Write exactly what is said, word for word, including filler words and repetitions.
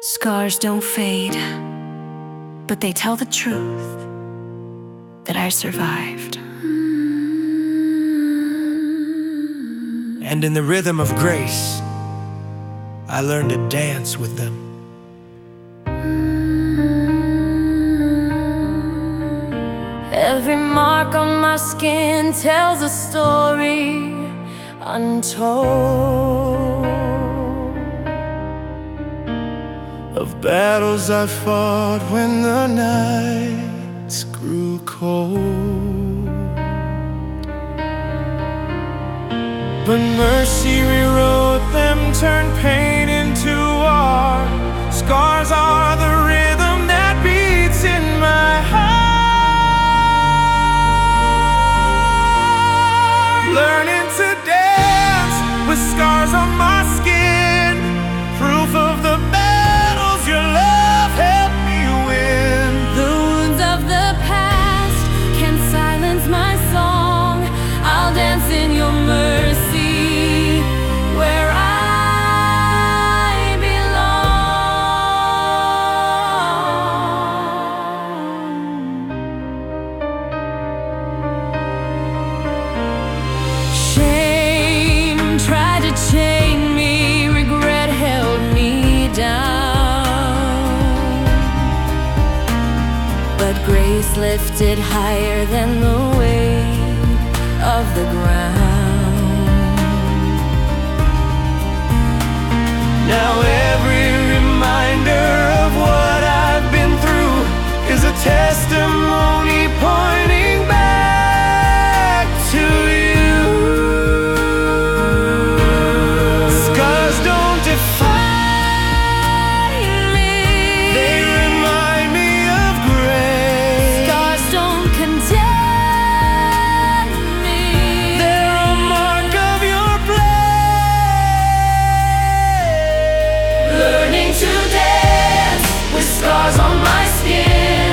Scars don't fade, but they tell the truth that I survived. And in the rhythm of grace, I learned to dance with them. Every mark on my skin tells a story untold Of battles I fought when the nights grew cold. But mercy rewrote them, turned pain into art. Scars are the rhythm that beats in my heart. Learning to dance with scars on my skin, proof of the battles your love helped me win. The wounds of the past can't silence my song. I'll dance in your mercy where I belong. Shame tried to chain me, regret held me down, but grace lifted higher than the weight of the ground. Now every reminder of what I've been through is a testimony pointing back to you. Scars don't define me. They remind me of grace. Scars don't condemn me. They're a mark of your blade. Learning to dance with scars on my skin,